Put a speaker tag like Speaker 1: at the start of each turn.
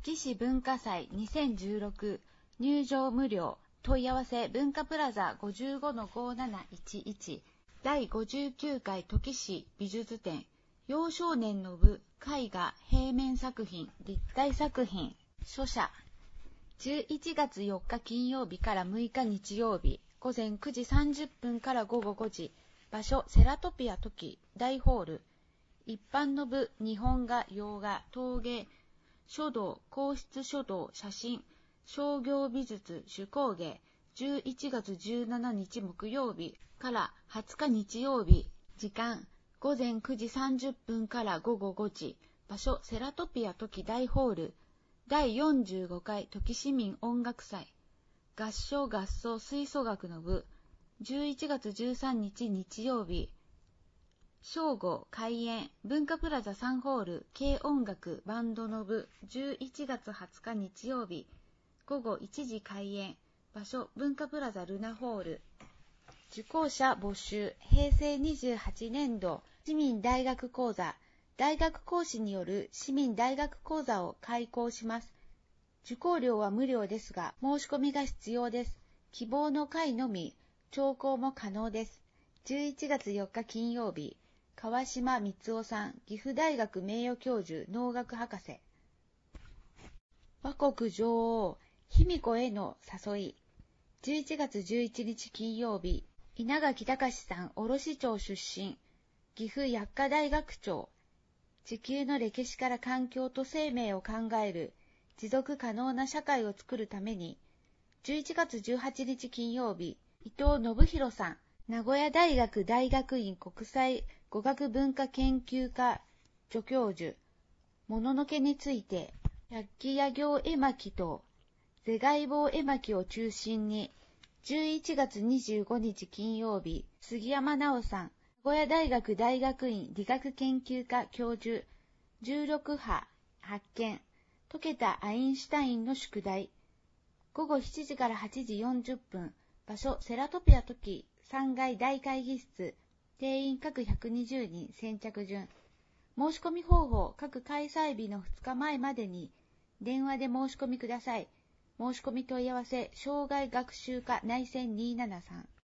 Speaker 1: 久喜文化祭2016入場無料問い合わせ文化プラザ 55-5711 第59回久喜市美術展幼少年の部絵画平面作品立体作品書写11月4日金曜日から6日日曜日午前9時30分から午後5時場所セラトピア時大ホール一般の部日本画洋画陶芸書道皇室書道写真商業美術手工芸11月17日木曜日から20日日曜日時間午前9時30分から午後5時場所セラトピア時大ホール第45回時市民音楽祭合唱合奏吹奏楽の部11月13日日曜日正午開演文化プラザ3ホール軽音楽バンドの部11月20日日曜日午後1時開演場所文化プラザルナホール受講者募集平成28年度市民大学講座大学講師による市民大学講座を開講します。受講料は無料ですが申し込みが必要です。希望の会のみ聴講も可能です。11月4日金曜日川島光夫さん岐阜大学名誉教授農学博士倭国女王卑弥呼への誘い11月11日金曜日稲垣隆さん卸町出身岐阜薬科大学長地球の歴史から環境と生命を考える持続可能な社会を作るために11月18日金曜日伊藤信弘さん名古屋大学大学院国際語学文化研究科助教授もののけについて百鬼夜行絵巻と是外坊絵巻を中心に11月25日金曜日杉山直さん名古屋大学大学院理学研究科教授16波発見解けたアインシュタインの宿題午後7時から8時40分場所セラトピア時3階大会議室定員各120人先着順申し込み方法各開催日の2日前までに電話で申し込みください申し込み問い合わせ障害学習課内線273